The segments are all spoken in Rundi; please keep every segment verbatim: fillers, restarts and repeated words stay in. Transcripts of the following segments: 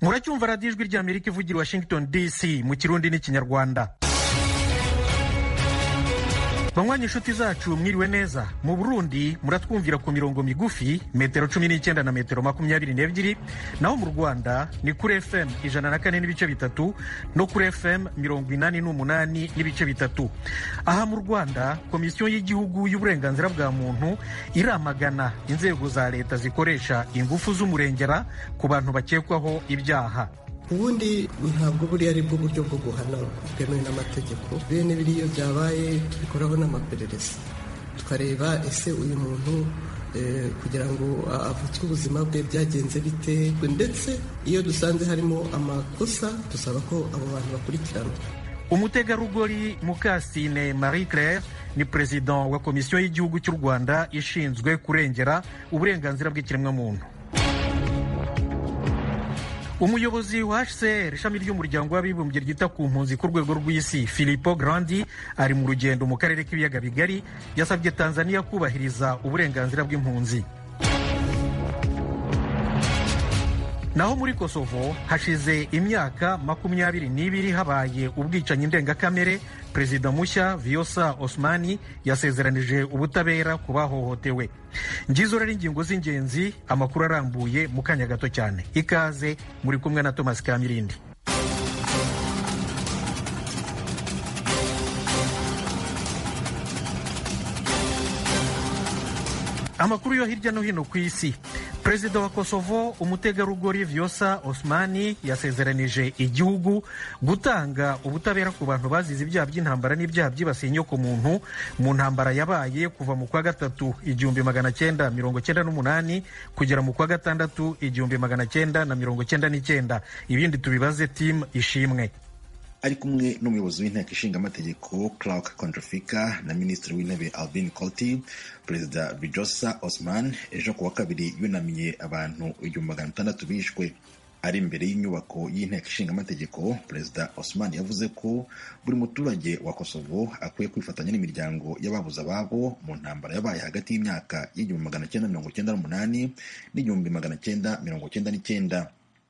muracyumva radiyo ijwi ry'Amerika ivugira Washington D C mu kirundi n'ikinyarwanda. Banywanyi inshuti zacu mwiriwe neza. Mu Burundi muratwumvira ku mirongo migufi metero cumi n'icyenda na metero makumyabiri n'ebyiri, naho mu Rwanda ni kuri F M ijana na kane n'ibice bitatu no kuri F M mirongo inani n'umunani n'ibice bitatu. Aha mu Rwanda Komisiyo y'Igihugu y'Uburenganzira bwa Muntu iramagana inzego za leta zikoresha ingufu z'umurengera ku bantu bakekwaho ibyaha. Ubundi ntabwo buriya ari bwo buryo bwo guhana bwemewe n'amategeko. Bene biriyo byabaye tubikoraho n'amaperereza tukareba ese uyu muntu eh, kugira ngo avutswe ubuzima bwe byagenze bite, ndetse iyo dusanze harimo amakosa dusaba ko abo bantu bakurikirana. Umutegarugori Mukasine Marie Claire ni President wa Komisiyo y'Igihugu cy'u Rwanda ishinzwe kurengera uburenganzira bw'ikiremwamuntu. Umuyobozi wa H C R ishami ry'umuryango w'abibumbye ryita ku mpunzi ku rwego rw'isi Filippo Grandi ari mu rugendo mu karere k'ibiyaga bigari, yasabye Tanzania kubahiriza uburenganzira bw'impunzi. Naho muri Kosovo hashize imyaka makumyabiri n'ibiri habaye ubwicanyi ndengakamere, Perezida mushya Vjosa Osmani yasezeranije ubutabera ku bahohotewe. Ngizo rero ingingo z'ingenzi, amakuru arambuye mu kanya gato cyane. Ikaze, muri kumwe na Thomas Kamirindi. Amakuru yo hirya no hino ku isi. Perezida wa Kosovo umutegarugori Vjosa Osmani yasezeranije igihugu gutanga ubutabera ku bantu bazize ibyaha by'intambara n'ibyaha byibasiye inyoko muntu mu ntambara yabaye kuva mu kwa gatatu igihumbi magana cyenda mirongo cyenda n'umunani kugera mu kwa gatandatu igihumbi magana cyenda na mirongo cyenda n'icyenda. Ibindi tubibaze Tim Ishimwe. Ari kumwe n'umuyobozi w'inteko ishinga amategeko Clark Kontrafika na minisitiri w'intebe Albin Kurti, Perezida Vjosa Osman ejo kuwa kabiri yunamiye abantu igihumbi magana atandatu bishwe. Ari imbere y'inyubako y'inteko ishinga amategeko, Perezida Osman yavuze ko buri muturage wa Kosovo akwiye kwifatanya n'imiryango y'ababuze ababo mu ntambara yabaye hagati y'imyaka y'igihumbi magana cyenda mirongo cyenda n'umunani n'igihumbi magana cyenda mirongo cyenda n'icyenda.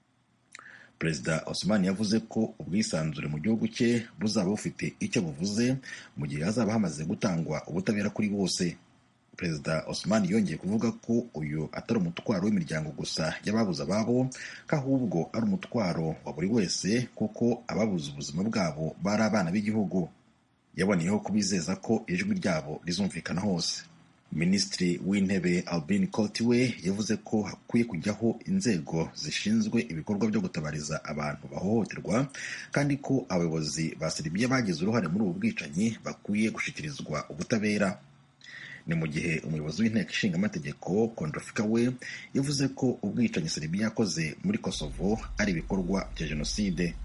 Perezida Osman yavuze ko ubwisanzure mu gihugu cye buzaba bufite icyo buvuze mu gihe hazaba hamaze gutangwa ubutabera kuri bose. Perezida Osman yongeye kuvuga ko uyu atari umutwaro w'imiryango gusa y'ababuze ababo, ko ahubwo ari umutwaro wa buri wese kuko ababuze ubuzima bwabo bari abana b'igihugu. Yaboneyeho kubizeza ko ijwi ryabo rizumvikana hose. Minisitiri w'intebe Albin Kurti we yavuze ko hakwiye kujyaho inzego zishinzwe ibikorwa byo gutabariza abantu bahohoterwa, kandi ko abayobozi ba Serbia bagize uruhare muri ubu bwicanyi bakwiye gushyikirizwa ubutabera. Ni mu gihe umuyobozi w'inteko ishinga amategeko Kontrafika we yavuze ko ubwicanyi Serbia yakoze muri Kosovo ari ibikorwa bya jenoside.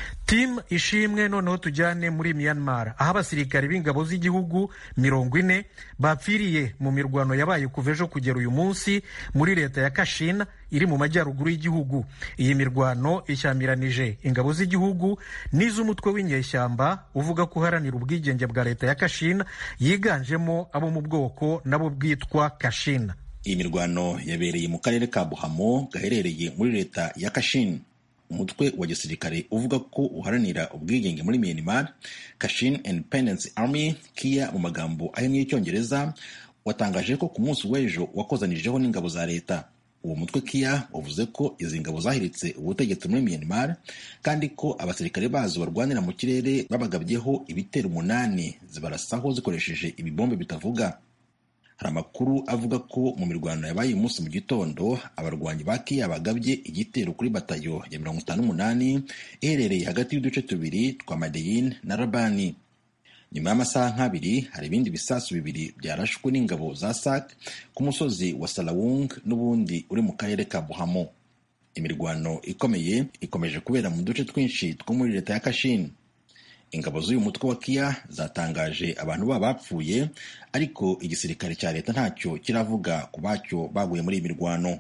Tim Ishimwe. Noneho tujyane muri Myanmar, aho abasirikari b'ingabo z'igihugu mirongo ine bapfiriye mu mirwano yabaye kuva ejo kugera uyu munsi muri leta ya Kachin iri mu majyaruguru y'igihugu. Iyi mirwano ishyamiranyije ingabo z'igihugu n'iz'umutwe w'inyeshyamba uvuga ko uharanira ubwigenge bwa leta ya Kachin, yiganjemo abo mu bwoko nabo bwitwa Kachin. Iyi mirwano yabereye mu karere ka Buhamo gaherereye muri leta ya Kachin. Umutwe wa gisirikare uvuga ko uharanira ubwigenge muri Myanmar, Kachin Independence Army, Kia mu magambo ahinnye y'icyongereza, watangaje ko ku munsi w'ejo wakozanijeho n'ingabo za leta. Uwo mutwe Kia wavuze ko izi ngabo zahiritse ubutegetsi muri Myanmar, kandi ko abasirikare bazo barwanira mu kirere babagabyeho ibitero umunani zibarasaho zikoresheje ibibombe bitavuga. Hari amakuru avuga ko mu mirwano yabaye uyu munsi mu gitondo abarwanyi ba Kia bagabye igitero kuri batayo ya mirongo itanu n'umunani iherereye hagati y'uduce tubiri twa Madain na Rabani. Nyuma y'amasaha nk'abiri hari ibindi bisasu bibiri byarashwe n'ingabo za S A C ku musozi wa Salawung n'ubundi uri mu karere ka Buhamo. Imirwano ikomeye ikomeje kubera mu duce twinshi two muri leta ya Kachin. Ingabo z'uyu mutwe wa Kia zatangaje abantu baba bapfuye, ariko igisirikare cya leta ntacyo kiravuga ku bacyo baguye muri iyi mirwano.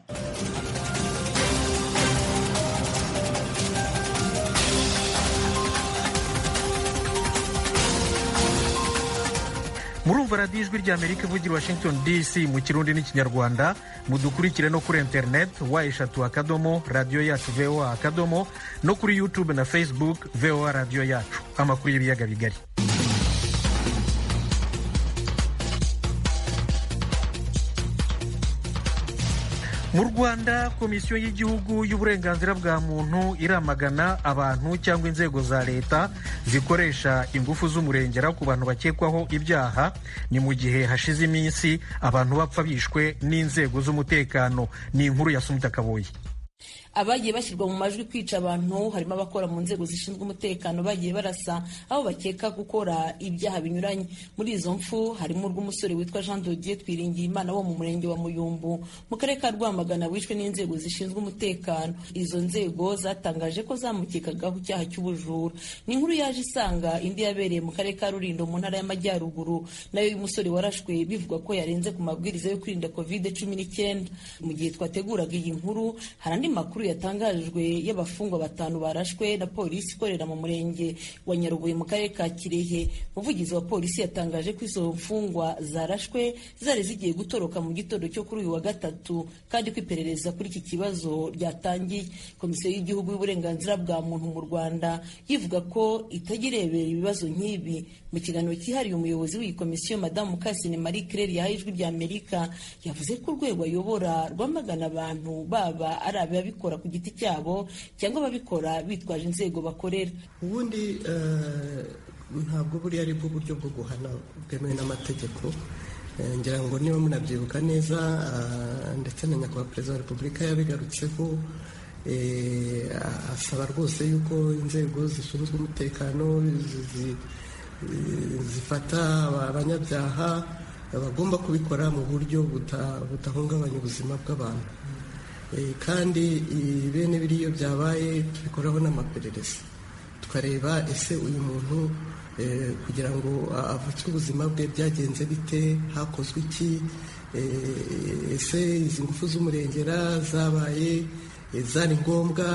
murumva radiyo ijwi ry'Amerika ivugira Washington D C mu kirundi n'ikinyarwanda. Mudukurikire no kuri internet wa eshatu akadomo radiyo yacu V O A akadomo, no kuri YouTube na Facebook V O A radiyo yacu. Amakuru y'ibiyaga bigari. Mu Rwanda, komisiyo y'igihugu y'uburenganzira bwa muntu iramagana abantu cyangwa inzego za leta zikoresha ingufu z'umurengera ku bantu bakekwaho ibyaha. Ni mu gihe hashize iminsi abantu bapfa bishwe n'inzego z'umutekano. Ni inkuru ya Sumita Kaboyi. Abagiye bashyirwa mu majwi kwica abantu harimo abakora mu nzego zishinzwe umutekano bagiye barasa aho bakeka gukora ibyaha binyuranye. Muri izo mfu harimo urw'umusore witwa Jean Dodier Twiringiyimana wo mu murenge wa Muyumbu mu karere ka Rwamagana wishwe n'inzego zishinzwe umutekano. Izo nzego zatangaje ko zamukekagaho icyaha cy'ubujura. Ni inkuru yaje isanga indi yabereye mu karere ka Rulindo mu ntara y'Amajyaruguru, nayo y'umusore warashwe bivugwa ko yarenze ku mabwiriza yo kwirinda covid cumi n'icyenda. Mu gihe twateguraga iyi nkuru hari andi makuru yatangajwe y'abafungwa batanu barashwe na polisi ikorera mu murenge wa Nyarubuye mu karere ka Kirehe. Umuvugizi wa polisi yatangaje ko izo mfungwa zarashwe zari zigiye gutoroka mu gitondo cyo kuri uyu wa gatatu, kandi ko iperereza kuri iki kibazo ryatangiye. Komisiyo y'igihugu y'uburenganzira bwa muntu mu Rwanda yivuga ko itagirebera ibibazo nk'ibi. Mu kiganiro cyihariye umuyobozi w'iyi komisiyo Madamu Mukasine Marie Claire yahaye ijwi ry'Amerika yavuze ko urwego ayobora rwamagana abantu baba ari ababikora ku giti cyabo cyangwa ababikora bitwaje inzego bakorera. Ubundi ntabwo buri ari bwo buryo bwo guhana bwemewe n'amategeko. Ngira ngo niba munabyibuka neza, ndetse na nyakubahwa perezida wa repubulika yabigarutseho, asaba rwose yuko inzego zishinzwe umutekano zifata abanyabyaha bagomba kubikora mu buryo budahungabanya ubuzima bw'abantu, kandi bene biriyo byabaye tubikoraho n'amaperereza tukareba ese uyu muntu kugira ngo avutswe ubuzima bwe byagenze bite, hakozwe iki, ese izi ngufu z'umurengera zabaye zari ngombwa.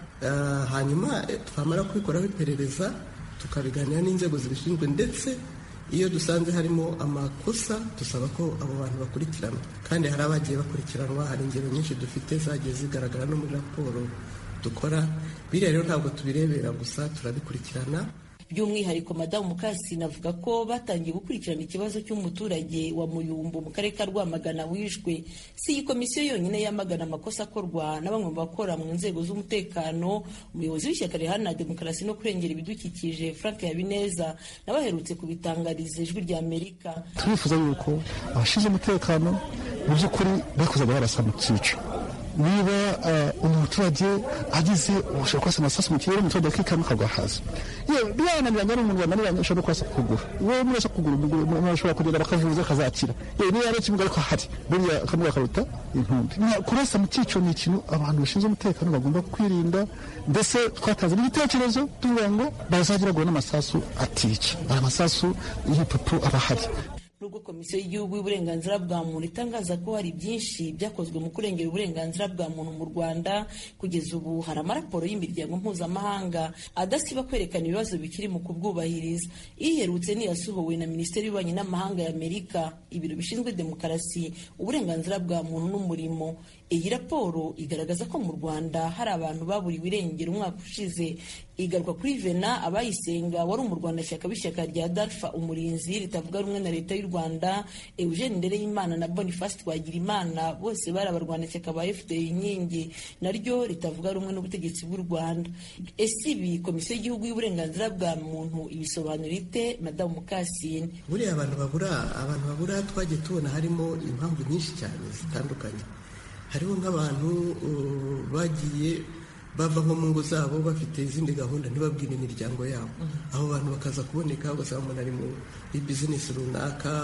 Hanyuma twamara kubikoraho iperereza tukabiganira n'inzego zibishinzwe, ndetse iyo dusanze harimo amakosa dusaba ko abo bantu bakurikiranwa, kandi hari abagiye bakurikiranwa. Hari ingero nyinshi dufite zagiye zigaragara no muri raporo dukora. Biriya rero ntabwo tubirebera gusa, turabikurikirana. By'umwihariko Madamu Mukasine avuga ko batangiye gukurikirana ikibazo cy'umuturage wa Muyumbu mu karere ka Rwamagana wishwe. Si iyi komisiyo yonyine yamagana amakosa akorwa na bamwe mu bakora mu nzego z'umutekano. Umuyobozi w'ishyaka riharanira demokarasi no kurengera ibidukikije Frank Habineza nawe aherutse kubitangariza ijwi ry'Amerika. Turifuza yuko abashinzwe umutekano mu by'ukuri bakuzaga barasa mu cyico. Niba umuturage agize ushobora kwasa amasasu mu kirere, umuturage akikama akagwa hasi, yewe birananiranye n'umuntu wananiranye ushobora kwasa kugura, wowe mwese kugura umuntu ashobora kugenda bakavuza akazakira, yewe niba ari kimuga ariko hari buriya kamwe karuta intumbi. Kurasa mu cyico ni ikintu abantu bashinzwe umutekano bagomba kwirinda, ndetse twatanze n'igitekerezo tuvuga ngo bazagira ngo n'amasasu atica, aya masasu y'ipupu abahari. Nubwo komisiyo y'igihugu y'uburenganzira bwa muntu itangaza ko hari byinshi byakozwe mu kurengera uburenganzira bwa muntu mu Rwanda, kugeza ubu hari amaraporo y'imiryango mpuzamahanga adasiba kwerekana ibibazo bikiri mu kubwubahiriza. Iherutse niyasohowe na Minisiteri y'Ububanyi n'Amahanga y'Amerika, ibiro bishinzwe demokarasi, uburenganzira bwa muntu n'umurimo. Iyi raporo igaragaza ko mu Rwanda hari abantu baburiwe irengero umwaka ushize. Igaruka kuri Vena Abayisenga wari umurwanashyaka w'ishyaka rya Dalfa Umurinzi ritavuga rumwe na leta y'u Rwanda, Eugene Ndereyimana na Boniface Twagirimana bose bari abarwanashyaka ba F D R Inkingi naryo ritavuga rumwe n'ubutegetsi bw'u Rwanda. Ese ibi komisiyo y'igihugu y'uburenganzira bwa muntu ibisobanura ite, Madamu Mukasine? Buriya abantu babura abantu babura twagiye tubona harimo impamvu nyinshi cyane zitandukanye. Hariho nk'abantu uh, bagiye bava nko mu ngo zabo bafite izindi gahunda ntibabwire imiryango yabo. Abo bantu bakaza kuboneka ugasanga umuntu ari mu business runaka,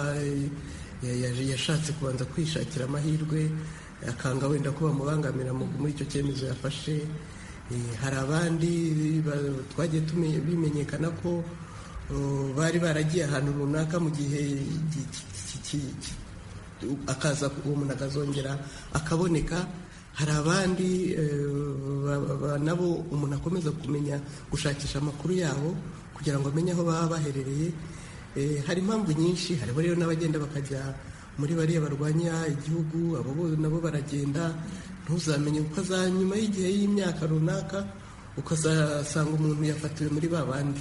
yashatse kubanza kwishakira amahirwe, akanga wenda ko bamubangamira muri icyo cyemezo yafashe. Hari abandi twagiye bimenyekana ko bari baragiye ahantu runaka mu gihe akaza uwo muntu akazongera akaboneka. Hari abandi nabo umuntu akomeza kumenya gushakisha amakuru yabo kugira ngo amenye aho baba baherereye. hari impamvu nyinshi. hariho rero n'abagenda bakajya muri bariya barwanya igihugu, abo nabo baragenda, ntuzamenye uko aza nyuma y'igihe y'imyaka runaka ukazasanga umuntu yafatiwe muri ba bandi.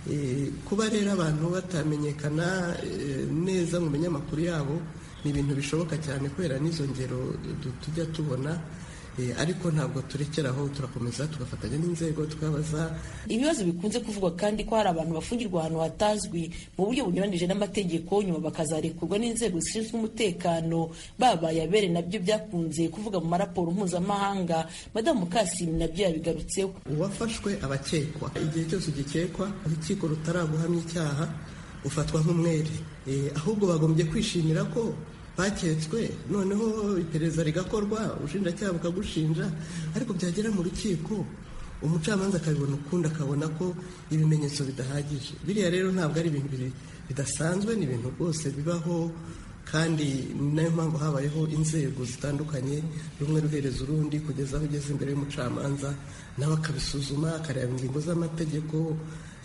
Kuba rero abantu batamenyekana neza mu binyamakuru yabo ni ibintu bishoboka cyane kubera n'izo ngero tujya tubona, ariko ntabwo turekeraho, turakomeza tugafatanya n'inzego tukabaza. Ibibazo bikunze kuvugwa kandi ko hari abantu bafungirwa ahantu hatazwi mu buryo bunyuranije n'amategeko nyuma bakazarekurwa n'inzego zishinzwe umutekano babaye abere, nabyo byakunze kuvuga mu maraporo mpuzamahanga. Madamu Mukasine nabyo yabigarutseho. Uwafashwe abakekwa, igihe cyose ugikekwa urukiko rutaraguhamya icyaha ufatwa nk'umwere, ahubwo bagombye kwishimira ko baketswe, noneho iperereza rigakorwa, ubushinjacyaha bukagushinja, ariko byagera mu rukiko umucamanza akabibona ukundi, akabona ko ibimenyetso bidahagije. Biriya rero ntabwo ari ibintu bidasanzwe, ni ibintu rwose bibaho, kandi ni nayo mpamvu habayeho inzego zitandukanye, rumwe ruhereza urundi kugeza aho ugeze imbere y'umucamanza, nawe akabisuzuma akareba ingingo z'amategeko,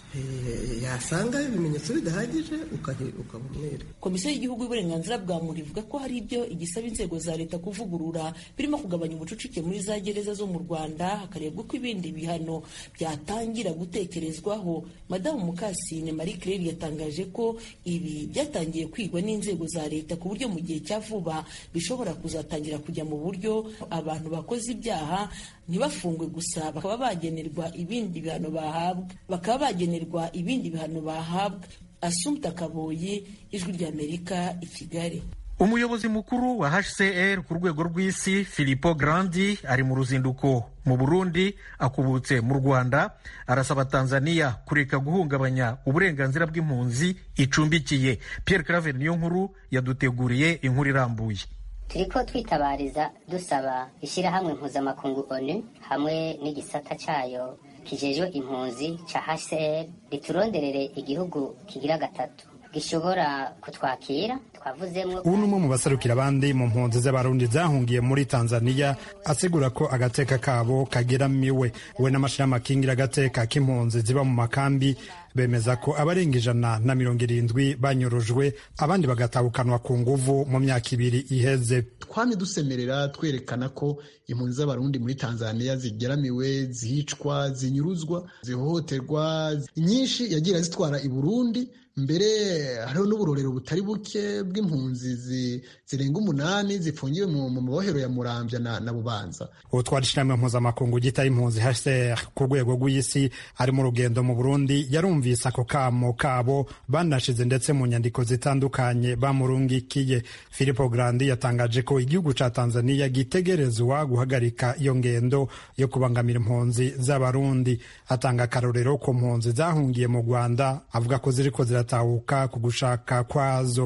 yasanga ibimenyetso bidahagije ukaba umwere. Komisiyo y'igihugu y'uburenganzira bwa muntu ivuga ko hari ibyo igisaba inzego za leta kuvugurura, birimo kugabanya ubucucike muri za gereza zo mu Rwanda, hakarebwa uko ibindi bihano byatangira gutekerezwaho. Madamu Mukasine Marie Claire yatangaje ko ibi byatangiye kwigwa n'inzego za leta ku buryo mu gihe cya vuba bishobora kuzatangira kujya mu buryo abantu bakoze ibyaha ntibafungwe gusa, bakaba bagenerwa ibindi bihano bahabwa bakaba bagenerwa ibindi bihano bahabwa. Assumpta Kaboyi, Ijwi ry'Amerika, i Kigali. Umuyobozi mukuru wa H C R ku rwego rw'isi Filippo Grandi ari mu ruzinduko mu Burundi, akubutse mu Rwanda, arasaba Tanzania kureka guhungabanya uburenganzira bw'impunzi icumbikiye. Pierre Claver Niyonkuru yaduteguriye inkuru irambuye. Turiko twitabariza dusaba ishyirahamwe mpuzamakungu O N U hamwe n'igisata cyayo kijejwe impunzi ca H C R rituronderere igihugu kigira gatatu gishobora kutwakira. Twavuzemwo ubu numwe mu basarukira abandi mu mpunzi z'abarundi zahungiye muri Tanzania asigura ko agateka kabo kageramiwe. We n'amashirahamwe akingira agateka k'impunzi ziba mu makambi bemeza ko abarenga ijana na mirongo irindwi banyurujwe, abandi bagatabukanwa ku nguvu mu myaka ibiri iheze. Twamye dusemerera twerekana ko impunzi z'abarundi muri Tanzania zigeramiwe, zicwa, zinyuruzwa, zihohoterwa, nyinshi yagira zitwara i Burundi. Mbere hariho n'uburorero butari buke bw'impunzi zirenga umunani zifungiwe mu mabohero ya Muramvya na, na Bubanza. Utwara ishirahamwe mpuzamakungu gita impunzi H C R ku rwego rw'isi ari mu rugendo mu Burundi yarumvise ako kamo kabo, banashize ndetse mu nyandiko zitandukanye bamurungikiye. Filippo Grandi yatangaje ko igihugu ca Tanzania gitegerezwa guhagarika iyo ngendo yo kubangamira impunzi z'abarundi. Atanga akarorero ko mpunzi zahungiye mu Rwanda, avuga ko ziriko ziratahuka ku gushaka kwazo.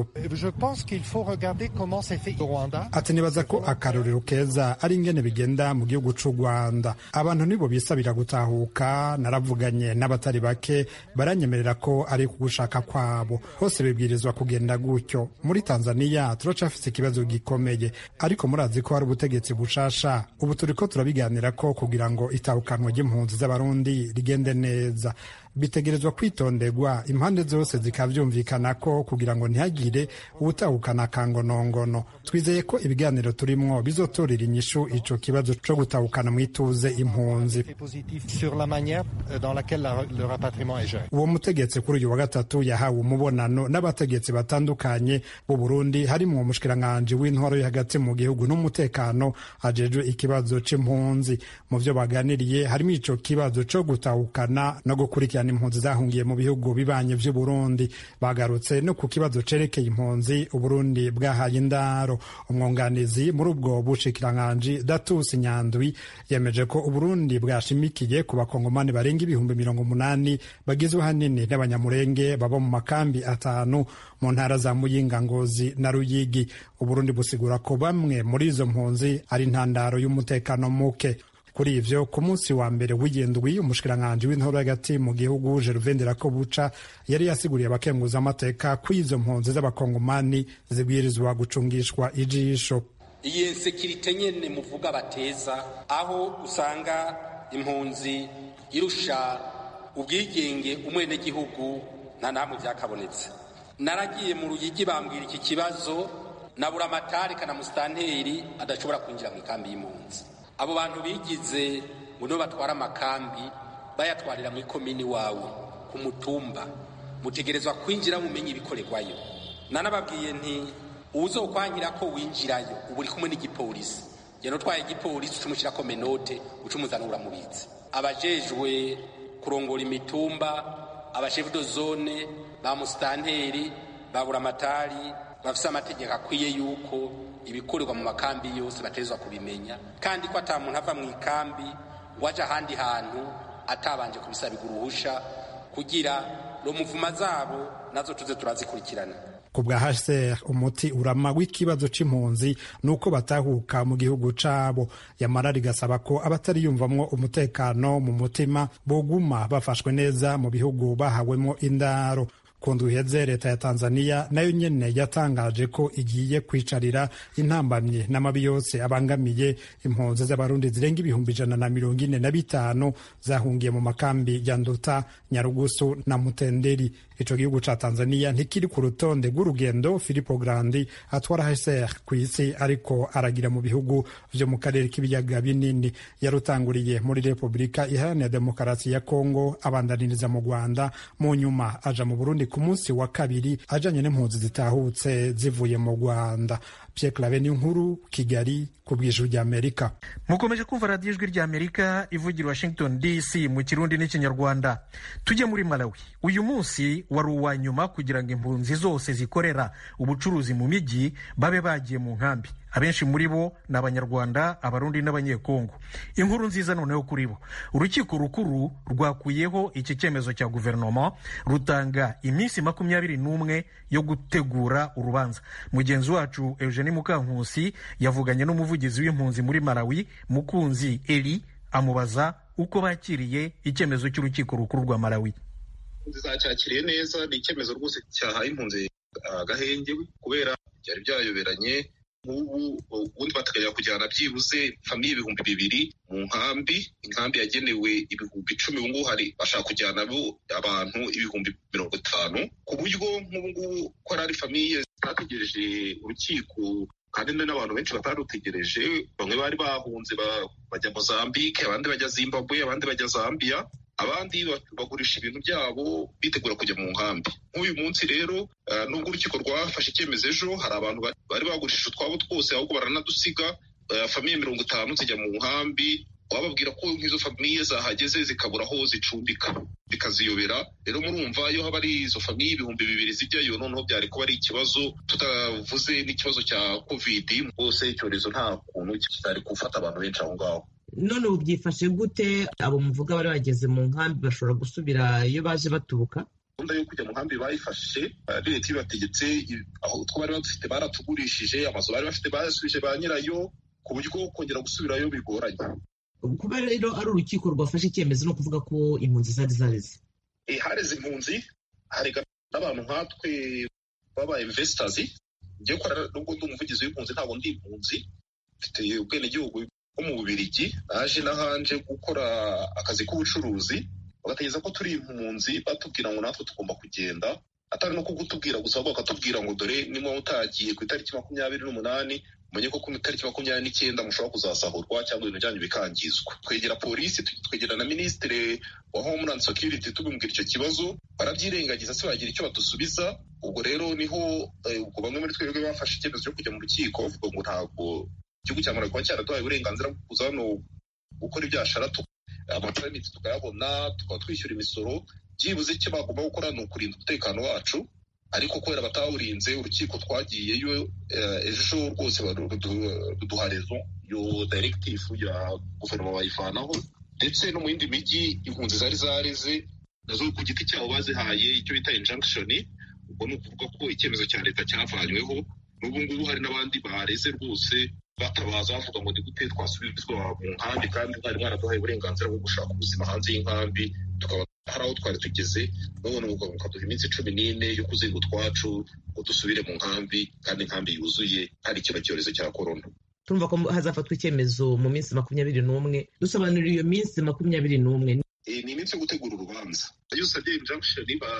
Ati nibaza ko akarorero keza ari ingene bigenda mu gihugu c'u Rwanda. Abantu nibo bisabira gutahuka, naravuganye n'abatari bake baranyemerera ko ari ku gushaka kwabo. Hose bibwirizwa kugenda gutyo. Muri Tanzania turacafise ikibazo gikomeye, ariko murazi ko hari ubutegetsi bushasha. Ubu turiko turabiganira ko kugira ngo itahukanwa ry'impunzi z'abarundi rigende neza. Bitegerezwa kwitonderwa, impande zose zikavyumvikana ko kugira ngo ntihagire ubutahukana kangonongono. Twizeye ko ibiganiro turimwo bizotorera inyishu ico kibazo co gutahukana mwituze impunzi. Uwo mutegetsi kuri uyu wa gatatu yahawe umubonano n'abategetsi batandukanye b'u Burundi, harimwo umushikiranganji w'intwaro yo hagati mu gihugu n'umutekano ajejwe ikibazo c'impunzi. Mu vyo baganiriye harimo ico kibazo co gutahukana no gukurikirana impunzi zahungiye mu bihugu bibanye vy'u Burundi. Bagarutse no ku kibazo cerekeye impunzi u Burundi bwahaye indaro. Umwunganizi muri ubwo bushikiranganji Datus Nyandwi yemeje ko u Burundi bwashimikiye ku bakongomani barenga ibihumbi mirongo umunani bagizwe hanini n'abanyamurenge baba mu makambi atanu mu ntara za Muyinga, Ngozi na Ruyigi. U Burundi busigura ko bamwe muri izo mpunzi ari intandaro y'umutekano muke. Kuri ivyo ku munsi wa mbere w'indwi umushikiranganji w'intoro hagati mu gihugu Gervais Ndirakobuca yari yasiguriye abakenguza amateka ko izo mpunzi z'abakongomani zibwirizwa gucungishwa ijisho. Iyi insekirite nyene muvuga bateza, aho usanga impunzi irusha ubwigenge umwene gihugu nta namwe byakabonetse. naragiye mu Ruyigi bambwira iki kibazo nabura amatari kana musitanteri adashobora kwinjira mu ikambi y'impunzi. Abo bantu bigize ngo no batwara amakambi bayatwarira mu komini wawe ku mutumba, mutegerezwa kwinjira mumenye ibikorerwayo. Nanababwiye nti uzokwangira ko winjirayo ubu uri kumwe n'igipolisi, je no twaye igipolisi ucumushyira ko menote ucumuzanura mubitsi. Abajejwe kurongora imitumba, abashefu do zone, ba musitanteri, babura amatari, bafise amategeko akwiye yuko ibikorerwa mu makambi yose batezwa kubimenya, kandi ko ata muntu ava mu ikambi ngo aje ahandi hantu atabanje kubisabira uruhusha, kugira no muvuma zabo nazo tuze turazikurikirana. Ku bwa H C R umuti urama w'ikibazo c'impunzi nuko batahuka mu gihugu cabo, yamara rigasaba ko abatari yumvamwo umutekano mu mutima boguma bafashwe neza mu bihugu bahawemwo indaro. Kunduheze leta ya Tanzania nayo nyene yatangaje ko igiye kwicarira intambamye n'amabi yose abangamiye impunzi z'abarundi zirenga ibihumbi ijana na mirongo ine na bitanu zahungiye mu makambi ya Nduta, Nyarugusu na Mutenderi. Ico gihugu ca Tanzania ntikiri ku rutonde rw'urugendo Filippo Grandi atwara H C R kw'isi, ariko aragira mu bihugu vyo mu karere k'ibiyaga binini. Yarutanguriye muri Republika Iharanira Demokarasi ya Kongo, abandaniriza mu Rwanda, mu nyuma aja mu Burundi ku munsi wa kabiri ajanye n'impunzi zitahutse zivuye mu Rwanda. Pierre Claver Nkuru, Kigali, ku bw'Ijwi ry'Amerika. Mukomeje kumva radiyo Ijwi ry'Amerika ivugira Washington D C mu Kirundi n'Ikinyarwanda. Tujye muri Malawi. Uyu munsi wari uwa nyuma kugira ngo impunzi zose zikorera ubucuruzi mu miji babe bagiye mu nkambi. Abenshi muri bo ni Abanyarwanda, Abarundi n'Abanyekongo. Inkuru nziza noneho kuri bo, urukiko rukuru rwakuyeho iki cyemezo cya guverinoma, rutanga iminsi makumyabiri n'umwe yo gutegura urubanza. Mugenzi wacu Eugenie Mukankusi yavuganye n'umuvugizi w'impunzi muri Malawi, Mukunzi Eli, amubaza uko bakiriye icyemezo cy'urukiko rukuru rwa Malawi. Zacyakiriye neza, ni icyemezo rwose cyahaye impunzi agahenge kubera byari byayoberanye. Ubu ubundi bateganya kujyana byibuze famiye ibihumbi bibiri mu nkambi, inkambi yagenewe ibihumbi icumi, ubu ngubu hari bashaka kujyana bo abantu ibihumbi mirongo itanu, ku buryo nk'ubu ngubu ko ari famiye zitategereje urukiko, kandi n'abantu benshi batarutegereje. Bamwe bari bahunze bajya Mozambique, abandi bajya Zimbabwe, abandi bajya Zambia, abandi bagurisha ibintu byabo bitegura kujya mu nkambi. Nk'uyu munsi rero uh, nubwo urukiko rwafashe icyemezo ejo, hari abantu bari bagurishije utwabo twose ahubwo baranadusiga. Uh, famiye mirongo itanu zijya mu nkambi, wababwira ko nk'izo famiye zahageze zikabura aho zicumbika bikaziyobera. Rero murumva iyo haba ari izo famiye ibihumbi bibiri zijyayo, noneho byari kuba ari ikibazo, tutavuze n'ikibazo cya covid. Bose icyorezo nta kuntu kitari gufata abantu benshi aho ngaho. None ubu byifashe gute? Abo muvuga bari bageze mu nkambi bashobora gusubira iyo baje baturuka? Gahunda yo kujya mu nkambi bayifashe, leta ibategetse. Aho two bari bafite baratugurishije, amazu bari bafite basubije ba nyirayo, ku buryo kongera gusubirayo bigoranye. Kuba rero ari urukiko rwafashe icyemezo no kuvuga ko impunzi zari zareze, eh hareze impunzi, harega n'abantu nkatwe baba investors. Ngiye gukora nubwo ndi umuvugizi w'impunzi, ntabwo ndi impunzi, mfite ubwenegihugu bwo mu Bubiligi, naje nahanje gukora akazi k'ubucuruzi. Bagategeza ko turi impunzi, batubwira ngo natwe tugomba kugenda, atari no kugutubwira gusa, ahubwo bakatubwira ngo dore nimwe utagiye ku itariki makumyabiri n'umunani, umenye ko ku itariki makumyabiri n'icyenda mushobora kuzasahurwa cyangwa ibintu byanyu bikangizwa. Twegera polisi, twegera na Minisitiri wa Homeland Security tubimubwira icyo kibazo, barabyirengagiza, se bagira icyo badusubiza. Ubwo rero niho ubwo bamwe muri twebwe bafashe icyemezo cyo kujya mu rukiko, bavuga ngo ntabwo igihugu cya Malawi kuba cyaraduhaye uburenganzira bwo kuza hano gukora ibyashara, amaperimiti tukayabona, tukaba twishyura imisoro. Byibuze icyo bagomba gukora ni ukurinda umutekano wacu, ariko kubera batawurinze, urukiko twagiyeyo ejo rwose ruduha rezo, iyo directive ya guverinoma bayivanaho. Ndetse no mu yindi mijyi impunzi zari zareze nazo ku giti cyabo bazihaye icyo bita injunction. Ubwo ni ukuvuga ko icyemezo cya leta cyavanyweho. N'ubu ngubu hari n'abandi bareze rwose batabaza bavuga ngo ni gute twasubizwa mu nkambi, kandi mwari mwaraduhaye uburenganzira bwo gushaka ubuzima hanze y'inkambi, tukaba hari aho twari tugeze. none mukaduha iminsi cumi n'ine yo kuzinga utwacu ngo dusubire mu nkambi, kandi inkambi yuzuye hari kino cyorezo cya korona. Tumva ko hazafatwa icyemezo mu minsi makumyabiri n'umwe. Dusobanurira iyo minsi makumyabiri n'umwe. Ni iminsi yo gutegura urubanza. Iyo usabye injunction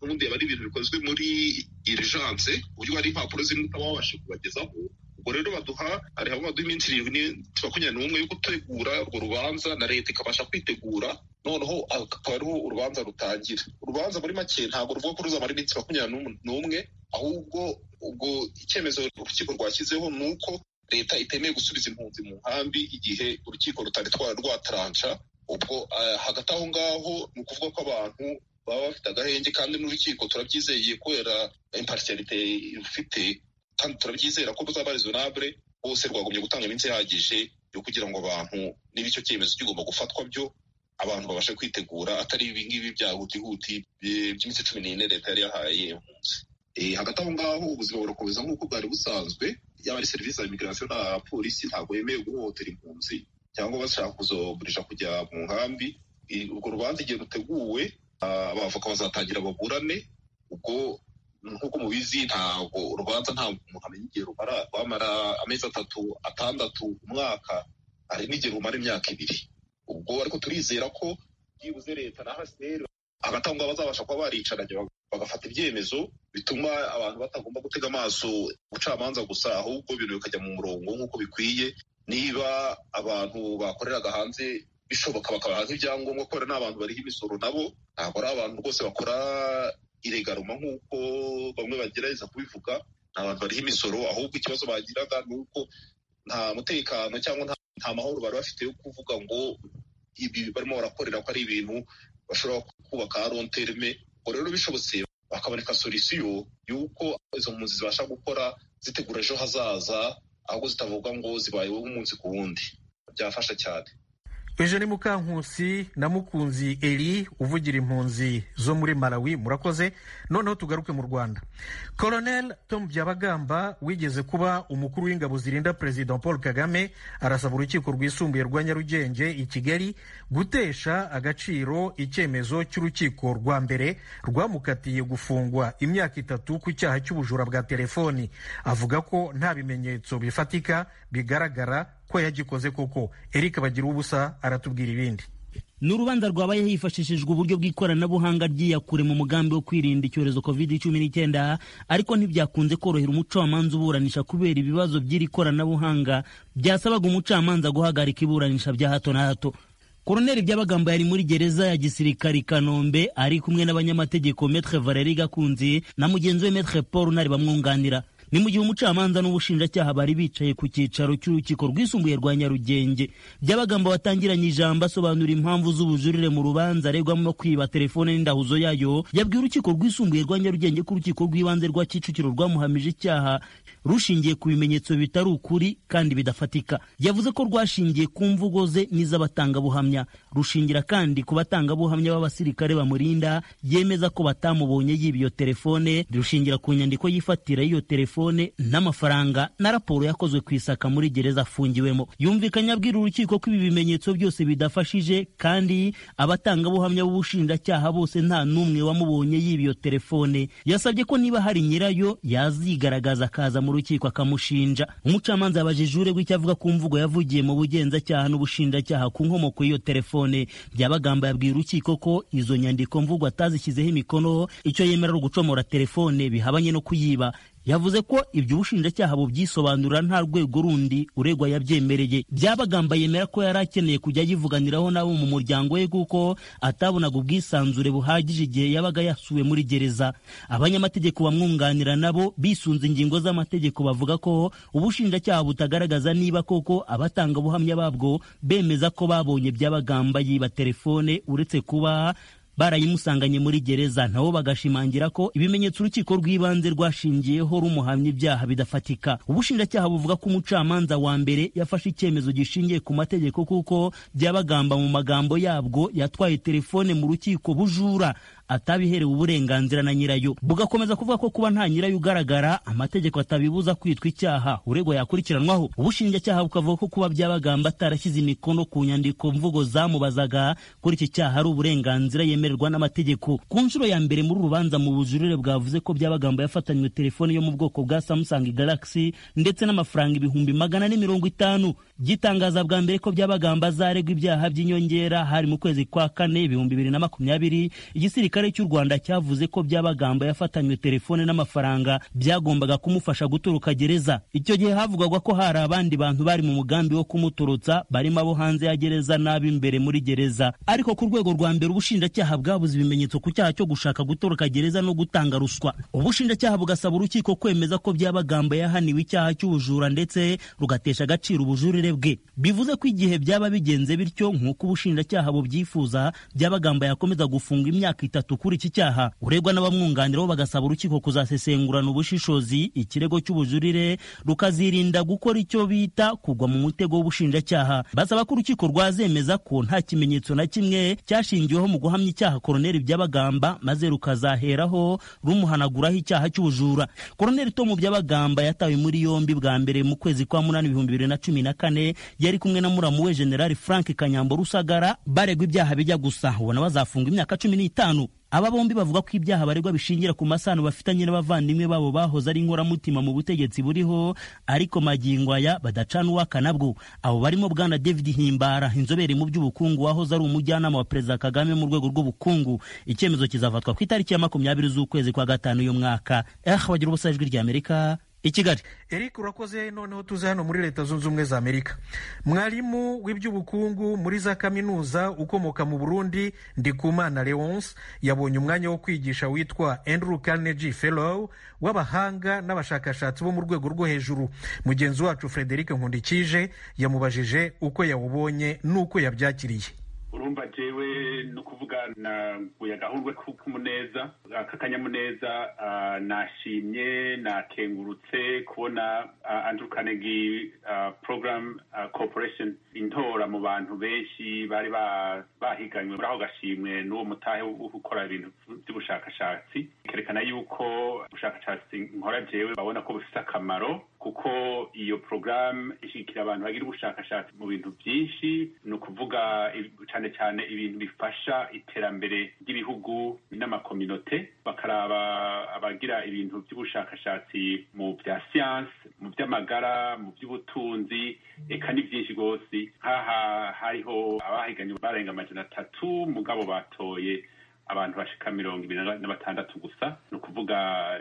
n'ubundi aba ari ibintu bikozwe muri urgence uburyo hari impapuro zimwe utaba wabasha kubagezaho. ubwo rero baduha hari abo baduha iminsi irindwi makumyabiri n'umwe yo gutegura urwo rubanza na leta ikabasha kwitegura, noneho akaba ariho urubanza rutangira. urubanza muri make ntabwo ruvuga ko ruzamara iminsi makumyabiri n'umwe, ahubwo ubwo icyemezo urukiko rwashyizeho ni uko leta itemeye gusubiza impunzi mu nkambi igihe urukiko rutari rwataranca. ubwo hagati aho ngaho ni ukuvuga ko abantu baba bafite agahenge, kandi n'urukiko turabyizeye kubera impartialite rufite, kandi turabyizera ko ruzaba raisonnable. bose rwagumye gutanga iminsi ihagije yo kugira ngo abantu niba icyo cyemezo kigomba gufatwa byo abantu babashe kwitegura, atari ibingibi bya hutihuti by'iminsi cumi n'ine leta yari yahaye impunzi. hagati aho ngaho ubuzima burakomeza nk'uko bwari busanzwe, yaba ari serivisi ya immigration na polisi ntabwo yemewe guhohotera impunzi cyangwa bashaka kuzogurisha kujya mu nkambi. urwo rubanza igihe ruteguwe, abavoka bazatangira baburane. ubwo nk'uko mubizi ntabwo urubanza nta muntu amenya igihe rumara, rwamara amezi atatu atandatu umwaka, hari n'igihe rumara imyaka ibiri. ubwo ariko turizera ko byibuze leta na H C R hagati aho ngaho bazabasha kuba baricaranye bagafata ibyemezo bituma abantu batagomba gutega amaso ubucamanza gusa, ahubwo ibintu bikajya mu murongo nk'uko bikwiye. niba abantu bakoreraga hanze bishoboka bakabaha nk'ibyangombwa, kubera n'abantu bariho imisoro nabo, ntabwo ari abantu rwose bakora iregaruma nk'uko bamwe bagerageza kubivuga. ni abantu bariho imisoro, ahubwo ikibazo bagiraga ni uko nta mutekano cyangwa nta mahoro bari bafite yo kuvuga ngo ibi barimo barakorera ko ari ibintu bashobora kubaka long terme. ubwo rero bishobotse bakaboneka solution y'uko izo mpunzi zibasha gukora zitegura ejo hazaza, ahubwo zitavuga ngo zibayeho umunsi ku wundi. byafasha cyane. Eugene Mukankusi na Mukunzi Eli uvugira impunzi zo muri Malawi, murakoze. Noneho tugaruke mu Rwanda. Colonel Tom Byabagamba wigeze kuba umukuru w'ingabo zirinda President Paul Kagame arasaba urukiko rwisumbuye rwa Nyarugenge i Kigali gutesha agaciro icyemezo cy'urukiko rwa mbere rwamukatiye gufungwa imyaka itatu ku cyaha cy'ubujura bwa telefoni. Avuga ko nta bimenyetso bifatika bigaragara ko yagikoze koko. Eric Bagira ubusa aratubwira ibindi. Ni urubanza rwabaye hifashishijwe uburyo bw'ikoranabuhanga ry'iyakure mu mugambi wo kwirinda icyorezo covid cumi n'icyenda, ariko ntibyakunze korohera umucamanza uburanisha kubera ibibazo by'iri koranabuhanga byasabaga umucamanza guhagarika iburanisha bya hato na hato. Koloneli Byabagamba yari muri gereza ya gisirikari Kanombe ari kumwe n'abanyamategeko Maître Valérie Gakunzi na mugenzi we Maître Paul Nari bamwunganira. Ni mu gihe umucamanza n'ubushinjacyaha bari bicaye ku cyicaro cy'urukiko rwisumbuye rwa Nyarugenge. Byabagamba watangiranye ijambo asobanura impamvu z'ubujurire mu rubanza aregwamo no kwiba telefone n'indahuzo yayo, yabwiye urukiko rwisumbuye rwa Nyarugenge ko urukiko rw'ibanze rwa Kicukiro rwamuhamije icyaha rushingiye ku bimenyetso bitari ukuri kandi bidafatika. Yavuze ko rwashingiye ku mvugo ze n'iz'abatangabuhamya, rushingira kandi ku batangabuhamya b'abasirikare bamurinda yemeza ko batamubonye yibyo telefone, rushingira ku nyandiko yifatira iyo telefone n'amafaranga na raporo yakozwe ku isaka muri gereza afungiwemo. Yumvikanye abwira urukiko ko ibi bimenyetso byose bidafashije kandi abatangabuhamya b'ubushinjacyaha bose nta n'umwe wamubonye yibyo telefone. Yasabye ko niba hari nyirayo yazigaragaza akaza mu rukiko akamushinja. Umucamanza yabajije uregwa icyo avuga ku mvugo yavugiye mu bugenzacyaha n'ubushinjacyaha ku nkomoko y'iyo telefone. Byabagamba yabwiye urukiko ko izo nyandiko mvugo atazishyizeho imikono, icyo yemera ari ugucomora telefone bihabanye no kuyiba. Yavuze ko ibyo ubushinjacyaha bubyisobanura nta rwego rundi uregwa yabyemereye. Byabagamba yemera ko yari akeneye kujya yivuganiraho nabo mu muryango we kuko atabonaga ubwisanzure buhagije igihe yabaga yasuwe muri gereza. Abanyamategeko bamwunganira nabo bisunze ingingo z'amategeko bavuga ko ubushinjacyaha butagaragaza niba koko abatangabuhamya babwo bemeza ko babonye Byabagamba yiba telefone uretse kuba barayimusanganye muri gereza, nabo bagashimangira ko ibimenyetso urukiko rw'ibanze rwashingiyeho rumuhamya ibyaha bidafatika. Ubushinjacyaha buvuga ko umucamanza wa mbere yafashe icyemezo gishingiye ku mategeko kuko Byabagamba mu magambo yabwo yatwaye telefone mu rukiko bujura atabiherewe uburenganzira na nyirayo. Bugakomeza kuvuga ko kuba nta nyirayo ugaragara amategeko atabibuza kwitwa icyaha uregwa yakurikiranwaho. Ubushinjacyaha bukavuga ko kuba Byabagamba atarashyize imikono ku nyandiko mvugo zamubazaga kuri iki cyaha ari uburenganzira yemererwa n'amategeko. Ku nshuro ya mbere muri urubanza mu bujurire bwavuze ko Byabagamba yafatanywe telefone yo mu bwoko bwa Samsung Galaxy ndetse n'amafaranga ibihumbi magana ane mirongo itanu. Gitangaza bwa mbere ko Byabagamba azaregwa ibyaha by'inyongera hari mu kwezi kwa kane ibihumbi bibiri na makumyabiri, igisirikare igisirikare cy'u Rwanda cyavuze ko Byabagamba yafatanywe telefone n'amafaranga byagombaga kumufasha gutoroka gereza. Icyo gihe havugwaga ko hari abandi bantu bari mu mugambi wo kumutorotsa barimo abo hanze ya gereza n'ab'imbere muri gereza, ariko ku rwego rwa mbere ubushinjacyaha bwabuze ibimenyetso ku cyaha cyo gushaka gutoroka gereza no gutanga ruswa. Ubushinjacyaha bugasaba urukiko kwemeza ko Byabagamba yahaniwe icyaha cy'ubujura ndetse rugatesha agaciro ubujurire bwe. Bivuze ko igihe byaba bigenze bityo nk'uko ubushinjacyaha bubyifuza, Byabagamba yakomeza gufunga imyaka itatu kuri iki cyaha. Uregwa n'abamwunganiraho bagasaba urukiko kuzasesengurana ubushishozi ikirego cy'ubujurire rukazirinda gukora icyo bita kugwa mu mutego w'ubushinjacyaha. Basaba ko urukiko rwazemeza ko nta kimenyetso na kimwe cyashingiweho mu guhamya icyaha Koloneli Byabagamba maze rukazaheraho rumuhanaguraho icyaha cy'ubujura. Koloneli Tom Byabagamba yatawe muri yombi bwa mbere mu kwezi kwa munani ibihumbi bibiri na cumi na kane yari kumwe na muramu we General Frank Kanyambo Rusagara baregwa ibyaha bijya gusa, ubona bazafunga imyaka cumi n'itanu. Aba bombi bavuga ko ibyaha baregwa bishingira ku masano bafitanye n'abavandimwe babo bahoze ari inkoramutima mu butegetsi buriho, ariko magingo aya badacana uwakanabwo. Abo barimo Bwana David Himbara, inzobere mu by'ubukungu wahoze ari umujyanama wa Perezida Kagame mu rwego rw'ubukungu. Icyemezo kizafatwa ku itariki ya makumyabiri z'ukwezi kwa gatanu uyu mwaka. Eh, bagira ubusa ijwi rya Amerika i Kigali. Eric urakoze. Noneho tuze hano muri Leta Zunze Ubumwe za Amerika. Mwarimu w'iby'ubukungu muri za kaminuza ukomoka mu Burundi Ndikumana Leonce yabonye umwanya wo kwigisha witwa Andrew Carnegie Fellow w'abahanga n'abashakashatsi bo mu rwego rwo hejuru. Mugenzi wacu Frederic Nkundikije yamubajije uko yawubonye n'uko yabyakiriye. Urumva jewe no kuvuga na guya gahurwe k'umuneza akakanyamuneza uh, nashimye nakengurutse kubona uh, Andrew Carnegie uh, Program uh, Corporation intora mu bantu benshi bari bahiganywe muri aho gashimwe n'uwo mutahe wo gukora ibintu by'ubushakashatsi. Kerekana yuko ubushakashatsi nkora jewe babona ko bufite akamaro, kuko iyo program ishikira abantu bagira ubushakashatsi mu bintu byinshi, no kuvuga cyane cyane ibintu bifasha iterambere ry'ibihugu n'amakominote, bakaraba abagira ibintu by'ubushakashatsi mu bya science, mu by'amagara, mu by'ubutunzi, eka ni byinshi rwose. Haha hariho abahiganye barenga amajana atatu, mugabo batoye abantu bashika mirongo ibiri na batandatu gusa. No kuvuga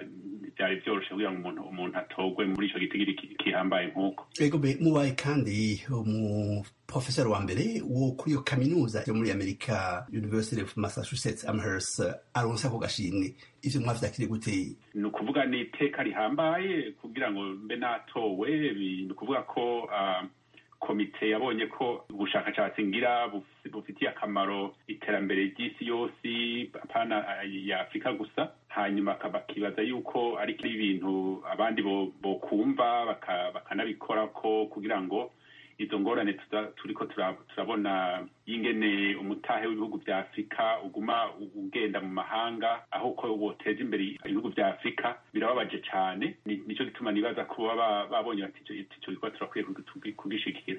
byari byoroshe kugira ngo umuntu umuntu atogwe muri ico gitigiri kihambaye nk'uko. Ego be mubaye kandi mu professor wa mbere wo kuri iyo kaminuza yo muri Amerika, University of Massachusetts Amherst, aronsa ko gashimwe. Ivyo mwavyakiriye gute? No kuvuga ni iteka rihambaye kugira ngo mbe natowe. Ni kuvuga ko uh, komite yabonye ko ubushakashatsi ngira bufitiye akamaro iterambere ry'isi yose, apana ya Afrika gusa. Hanyuma bakibaza yuko ari ibintu abandi bokumva bakanabikora ko kugira ngo izo ngorane turiko turabona y'ingene umutahe w'ibihugu vya Afrika uguma ugenda mu mahanga aho ko woteza imbere ibihugu vya Afrika birababaje cane. Nico gituma nibaza ko baba babonye bati ico gikora turakwiye kugishikira.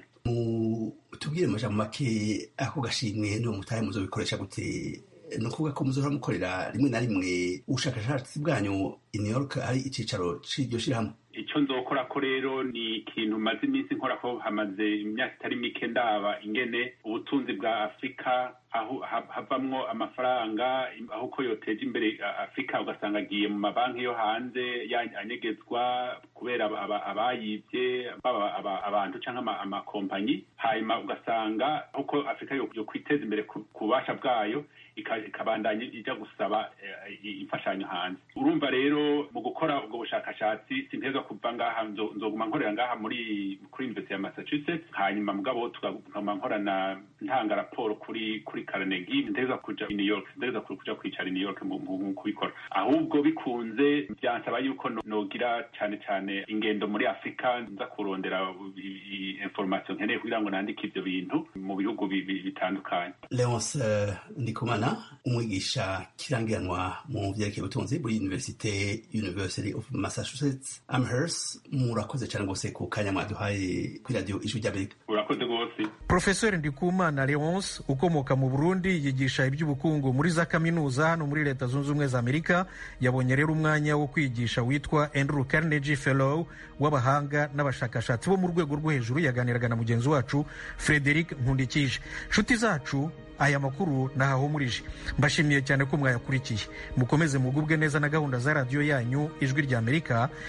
Tubwire amajambo make ako gashimwe n'uwo mutahe muzobikoresha gute? No kuvuga ko muzohora mukorera rimwe na rimwe ubushakashatsi bwanyu i New York ari icicaro c'iryo shirahamwe? Icyo nzokora ko rero ni ikintu maze iminsi nkora ko hamaze imyaka itari mike ndaba ingene ubutunzi bwa Afrika aho havamwo amafaranga aho ko yoteje imbere Afrika, ugasanga agiye mu mabanki yo hanze yanyegezwa kubera abayivye abantu canke amakompanyi. Hanyuma ugasanga aho ko Afrika yo kwiteza imbere ku bubasha bwayo ikabandanya ija gusaba imfashanyo hanze. Urumva rero mu gukora ubwo bushakashatsi sinteza kuva ngaha nzoguma nkorera ngaha muri kuri University ya Massachusetts, hanyuma mugabo tukaguma nkorana ntanga raporo kuri kuri Carnegie. Ndeza kuja i New York, ndeza kuja kwicara i New York mu kubikora. Ahubwo bikunze byansaba yuko nogira cyane cyane ingendo muri Afrika, nza kurondera information nkeneye kugira ngo nandike ivyo bintu mu bihugu bitandukanye. Leonce Ndikumana, umwigisha kirangiranwa mu vyerekeye ubutunzi muri University University of Massachusetts Amherst, murakoze cyane gose ku kanya mwaduhaye kuri radio Ijwi ry'Amerika. Urakoze gose. rwose. Profesor Ndikumana Leonce ukomoka mu Burundi yigisha iby'ubukungu muri za kaminuza hano muri Leta Zunze Ubumwe za Amerika, yabonye rero umwanya wo kwigisha witwa Andrew Carnegie Fellow w'abahanga n'abashakashatsi bo mu rwego rwo hejuru. Yaganiraga na mugenzi wacu Frederic Nkundikije. Nshuti zacu, aya makuru nahahumurije. Mbashimiye cyane ko mwayakurikiye. Mukomeze mugubwe neza na gahunda za radiyo yanyu Ijwi ry'Amerika.